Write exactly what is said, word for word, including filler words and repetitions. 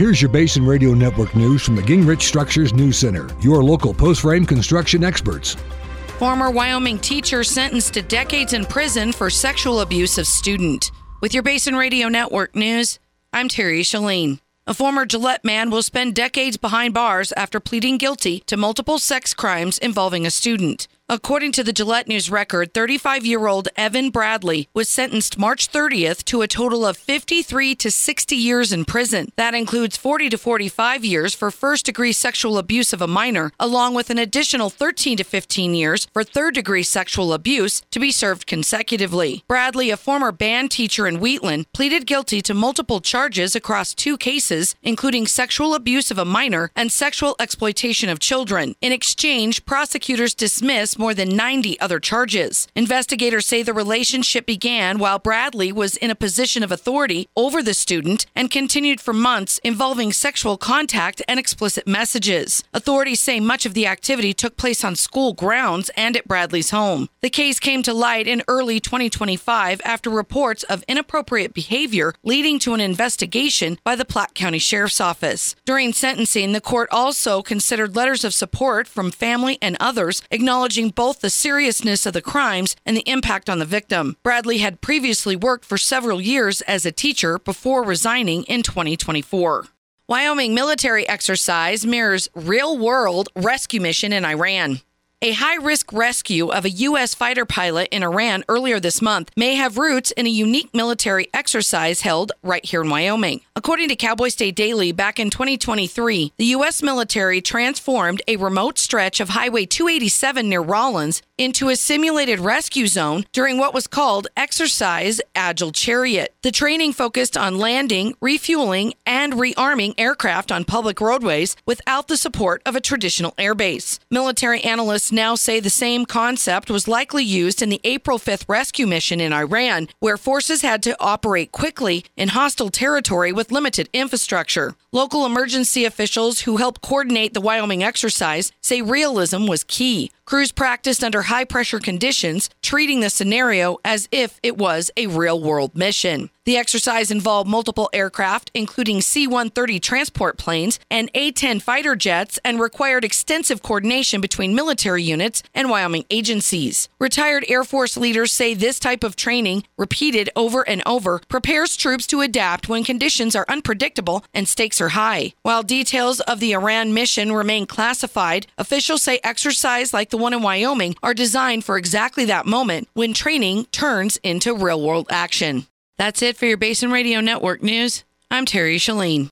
Here's your Basin Radio Network news from the Gingrich Structures News Center, your local post-frame construction experts. Former Wyoming teacher sentenced to decades in prison for sexual abuse of student. With your Basin Radio Network news, I'm Terry Shalene. A former Gillette man will spend decades behind bars after pleading guilty to multiple sex crimes involving a student. According to the Gillette News Record, thirty-five-year-old Evan Bradley was sentenced March thirtieth to a total of fifty-three to sixty years in prison. That includes forty to forty-five years for first-degree sexual abuse of a minor, along with an additional thirteen to fifteen years for third-degree sexual abuse to be served consecutively. Bradley, a former band teacher in Wheatland, pleaded guilty to multiple charges across two cases, including sexual abuse of a minor and sexual exploitation of children. In exchange, prosecutors dismissed more than ninety other charges. Investigators say the relationship began while Bradley was in a position of authority over the student and continued for months, involving sexual contact and explicit messages. Authorities say much of the activity took place on school grounds and at Bradley's home. The case came to light in early twenty twenty-five after reports of inappropriate behavior leading to an investigation by the Platte County Sheriff's Office. During sentencing, the court also considered letters of support from family and others acknowledging both the seriousness of the crimes and the impact on the victim. Bradley had previously worked for several years as a teacher before resigning in twenty twenty-four. Wyoming military exercise mirrors real-world rescue mission in Iran. A high-risk rescue of a U S fighter pilot in Iran earlier this month may have roots in a unique military exercise held right here in Wyoming. According to Cowboy State Daily, back in twenty twenty-three, the U S military transformed a remote stretch of Highway two eighty-seven near Rawlins into a simulated rescue zone during what was called Exercise Agile Chariot. The training focused on landing, refueling, and rearming aircraft on public roadways without the support of a traditional airbase. Military analysts now say the same concept was likely used in the April fifth rescue mission in Iran, where forces had to operate quickly in hostile territory with limited infrastructure. Local emergency officials who helped coordinate the Wyoming exercise say realism was key. Crews practiced under high-pressure conditions, treating the scenario as if it was a real-world mission. The exercise involved multiple aircraft, including C one thirty transport planes and A ten fighter jets, and required extensive coordination between military units and Wyoming agencies. Retired Air Force leaders say this type of training, repeated over and over, prepares troops to adapt when conditions are unpredictable and stakes are high. While details of the Iran mission remain classified, officials say exercise like the one in Wyoming are designed for exactly that moment when training turns into real-world action. That's it for your Basin Radio Network news. I'm Terry Shalene.